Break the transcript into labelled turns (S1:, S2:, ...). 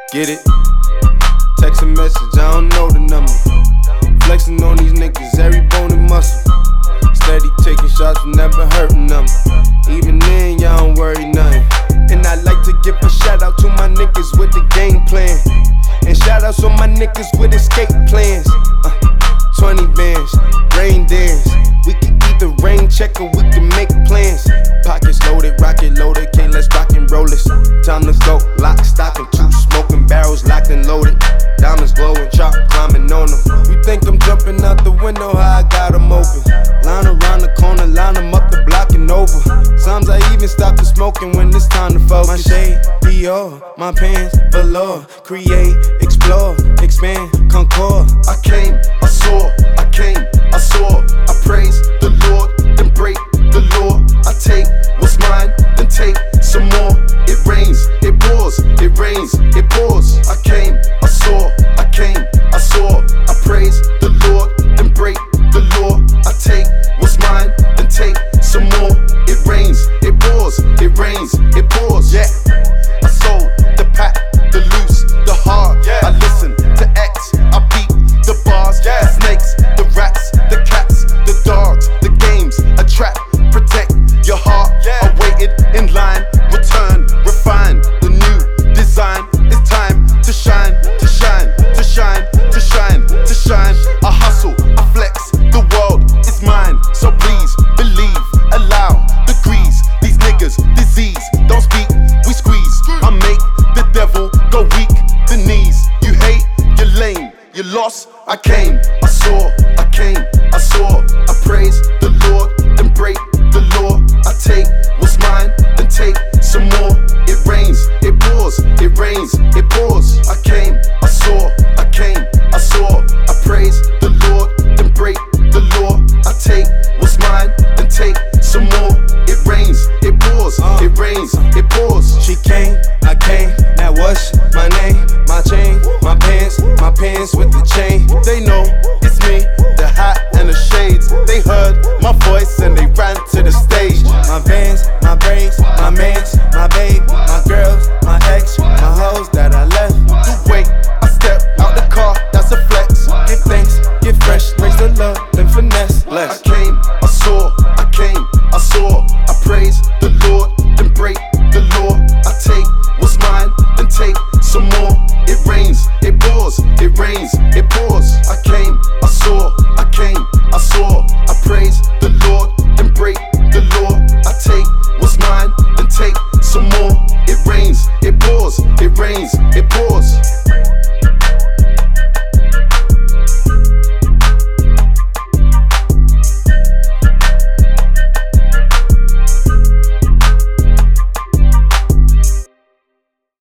S1: Get it? Text a message, I don't know the number. Flexing on these niggas, every bone and muscle. Steady taking shots, never hurting them. Even then, y'all don't worry nothing. And I like to give a shout out to my niggas with the game plan. And shout outs on my niggas with escape plans. 20 bands, rain dance. We can either rain check or we can make plans. Pockets loaded, rocket loaded, okay, let's rock and roll this. Time to go, lock, stock, and 2 smoking barrels locked and loaded. Diamonds glowing, chop climbing on them. You think I'm jumping out the window, how I got them open. Line around the corner, line them up the block and over. Sometimes I even stop the smoking when it's time to focus. My shade, Dior, my pants, velour. Create, explore, expand, concord.
S2: I came, I saw, I came, I saw. I praise the Lord, then break the law. I take what's mine, then take some more. It rains, it pours, it rains, it pours. I came, I saw, I came, I saw. I praise the Lord, then break the law. I take what's mine, then take some more. It rains, it pours, it rains, it pours. Yeah, I sold the pack, the loose, the hard. Yeah. I listen to X, I beat the bars. Yeah. The snakes, the rats, the cats, the dogs, the games, a trap. Protect your heart. Yeah. I waited in line, return, refine the new design. It's time to shine, to shine, to shine, to shine, to shine. I hustle, I flex, the world is mine. So please believe, allow degrees. These niggas, disease, don't speak, we squeeze. I make the devil go weak, the knees. You hate, you're lame, you lost. I came, I saw, I came, I saw. I praise the Lord, then break the law. I take what's mine, then take some more. It rains, it pours, it rains, it pours. I came, I saw, I came, I saw. I praise the Lord, then break the law. I take what's mine, then take some more. It rains, it pours, it rains, it pours.
S1: She came, I came, now what's my name? My chain, my pants with the chain.
S2: They know it's me, the hat and the shades. They heard my voice and they ran to the stage.
S1: My Vans, my braids, my mans, my babe, my girls, my ex, my hoes that I left.
S2: The way I step out the car, that's a flex.
S1: Give thanks, get fresh, raise the love, then finesse. Less.
S2: I came, I saw, I came, I saw. I praise the Lord, then break the law. I take what's mine, then take some more. It rains, it pours, it rains, it pours. I came, I saw, I came, I saw. I praise the Lord, then break the law. I take